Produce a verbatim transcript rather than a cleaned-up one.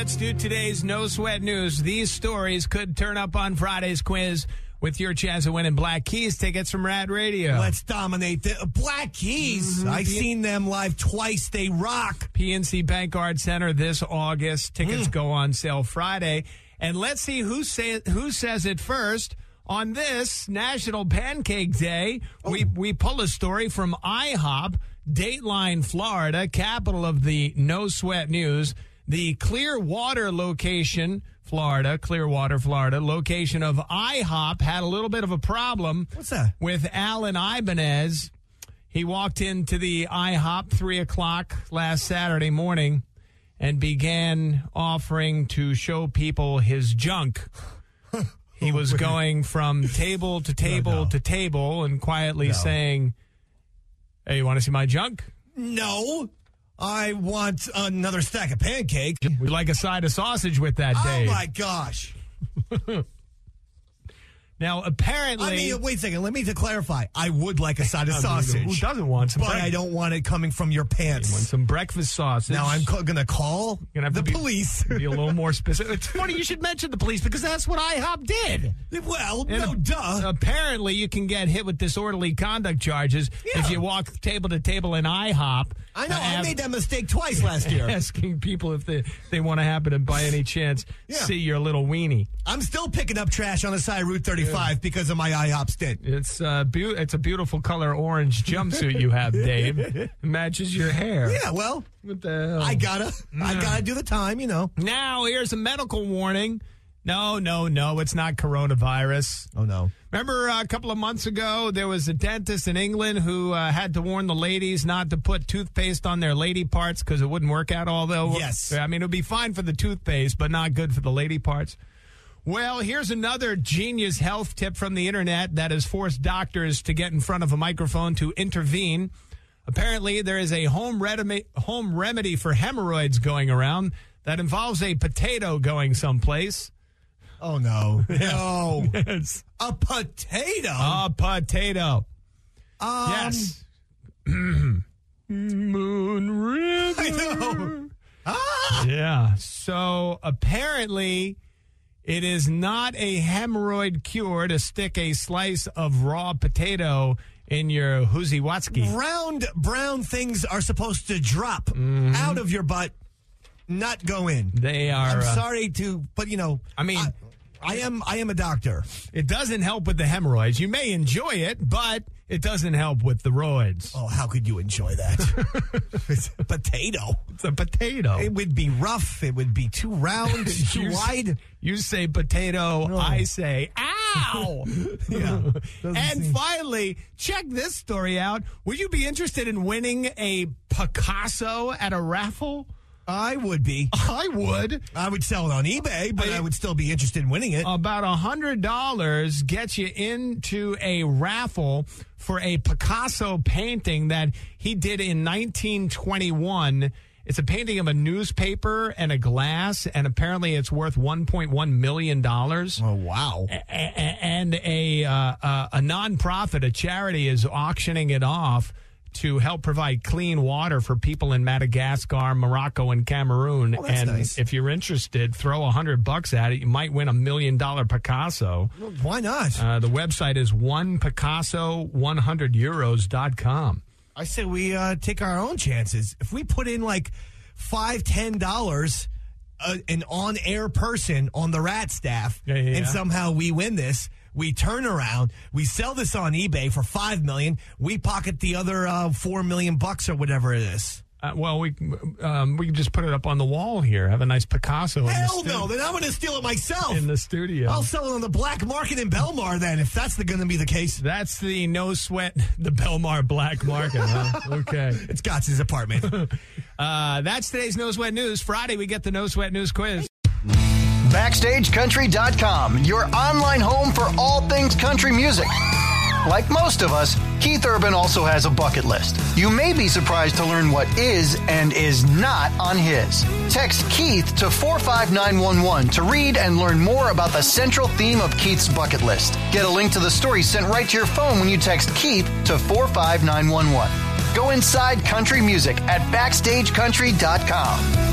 Let's do today's No Sweat News. These stories could turn up on Friday's quiz with your chance of winning Black Keys tickets from Rad Radio. Let's dominate the Black Keys. Mm-hmm. I've P- seen them live twice. They rock. P N C Bank Art Center this August. Tickets mm. go on sale Friday. And let's see who say who says it first. On this National Pancake Day, oh. we, we pull a story from IHOP, Dateline, Florida, capital of the No Sweat News. The Clearwater location, Florida, Clearwater, Florida, location of IHOP had a little bit of a problem. What's that? With Alan Ibanez. He walked into the IHOP three o'clock last Saturday morning and began offering to show people his junk. He was going from table to table no, no. to table and quietly no. saying, hey, you want to see my junk? No. I want another stack of pancakes. We'd like a side of sausage with that, Dave. Oh, my gosh. Now, apparently... I mean, wait a second. Let me to clarify. I would like a side of sausage. Who doesn't want some But breakfast? I don't want it coming from your pants. You want some breakfast sausage. Now, I'm ca- going to call gonna have the to be, police. Be a little more specific. It's funny you should mention the police because that's what IHOP did. Well, and no, a, duh. Apparently, you can get hit with disorderly conduct charges yeah. if you walk table to table in IHOP. I know. Uh, I made that mistake twice last year. Asking people if they, they want to happen to, by any chance, yeah. see your little weenie. I'm still picking up trash on the side of Route thirty-five yeah. because of my IHOP stint. It's, uh, be- it's a beautiful color orange jumpsuit you have, Dave. It matches your hair. Yeah, well, what the hell? I gotta, I gotta do the time, you know. Now, here's a medical warning. No, no, no, it's not coronavirus. Oh, no. Remember uh, a couple of months ago, there was a dentist in England who uh, had to warn the ladies not to put toothpaste on their lady parts because it wouldn't work out, although, yes. I mean, it would be fine for the toothpaste, but not good for the lady parts. Well, here's another genius health tip from the internet that has forced doctors to get in front of a microphone to intervene. Apparently, there is a home remedy, home remedy for hemorrhoids going around that involves a potato going someplace. Oh, no. No. Yes. A potato? A potato. Um, yes. Moon River. I know. Ah! Yeah. So apparently it is not a hemorrhoid cure to stick a slice of raw potato in your Hoosie Watsky. Round brown things are supposed to drop mm-hmm. out of your butt, not go in. They are. I'm uh, sorry to, but you know. I mean. I, I am I am a doctor. It doesn't help with the hemorrhoids. You may enjoy it, but it doesn't help with the roids. Oh, how could you enjoy that? It's a potato. It's a potato. It would be rough. It would be too round, too you, wide. You say potato, no. I say ow. Yeah. And seem... finally, check this story out. Would you be interested in winning a Picasso at a raffle? I would be. I would. I would sell it on eBay, but I, I would still be interested in winning it. About one hundred dollars gets you into a raffle for a Picasso painting that he did in nineteen twenty-one. It's a painting of a newspaper and a glass, and apparently it's worth one point one million dollars. Oh, wow. A- a- and a, uh, uh, a nonprofit, a charity, is auctioning it off to help provide clean water for people in Madagascar, Morocco, and Cameroon. Oh, that's and nice. If you're interested, throw a hundred bucks at it. You might win a million dollar Picasso. Well, why not? Uh, the website is one picasso one hundred euros dot com. I say we uh, take our own chances. If we put in like five, ten dollars, uh, an on-air person on the Rat staff, yeah, yeah, and yeah. somehow we win this. We turn around, we sell this on eBay for five million dollars. We pocket the other uh, four million bucks or whatever it is. Uh, well, we um, we can just put it up on the wall here. Have a nice Picasso. Hell in the stu- no! Then I'm going to steal it myself in the studio. I'll sell it on the black market in Belmar. Then, if that's going to be the case, that's the no sweat, the Belmar black market. Huh? Okay, it's Gotz's apartment. uh, that's today's No Sweat News. Friday, we get the No Sweat News quiz. Backstage Country dot com, your online home for all things country music. Like most of us, Keith Urban also has a bucket list. You may be surprised to learn what is and is not on his. Text Keith to four five nine one one to read and learn more about the central theme of Keith's bucket list. Get a link to the story sent right to your phone when you text Keith to four five nine one one. Go inside country music at Backstage Country dot com.